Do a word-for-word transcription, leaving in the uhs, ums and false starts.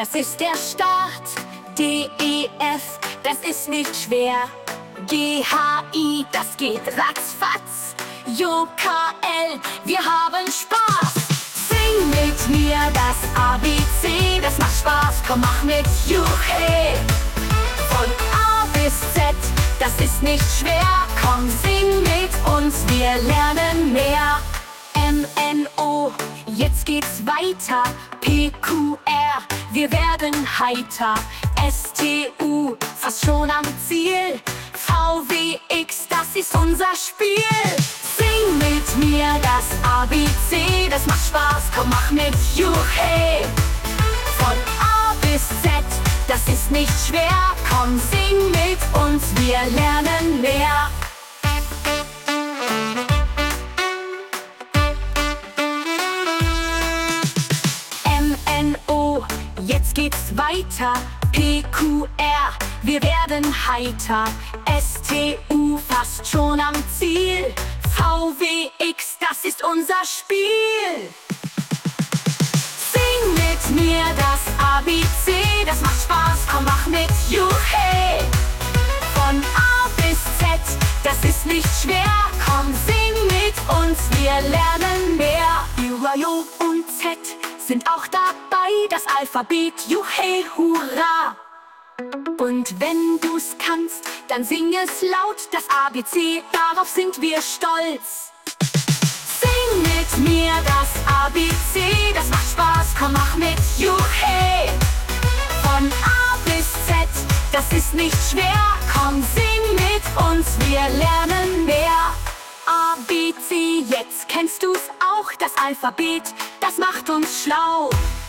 das ist der Start. D, E, F, das ist nicht schwer. G, H, I, das geht ratzfatz. J, K, L, wir haben Spaß. Sing mit mir das A B C, das macht Spaß, komm mach mit, juchhe. Von A bis Z, das ist nicht schwer, komm sing mit uns, wir lernen mehr. M, N, O, jetzt geht's weiter. P, Q, R, wir werden heiter. S, T, U, fast schon am Ziel. V, W, X, das ist unser Spiel. Sing mit mir das A B C, das macht Spaß, komm mach mit, juchhe. Von A bis Z, das ist nicht schwer, komm sing mit uns, wir lernen mehr. M, N, O, jetzt geht's weiter. P, Q, R, wir werden heiter. S, T, U, fast schon am Ziel. V, W, X, das ist unser Spiel. Sing mit mir das A B C, das macht Spaß, komm mach mit, juchhe. Von A bis Z, das ist nicht schwer, komm sing mit uns, wir lernen mehr. J, J und Z sind auch dabei, das Alphabet, juchhe, hurra. Und wenn du's kannst, dann sing es laut, das A B C, darauf sind wir stolz. Sing mit mir das A B C, das macht Spaß, komm mach mit, juchhe. Von A bis Z, das ist nicht schwer, komm sing mit uns, wir lernen mehr. A, B, C, jetzt kennst du's auch, das Alphabet, das macht uns schlau.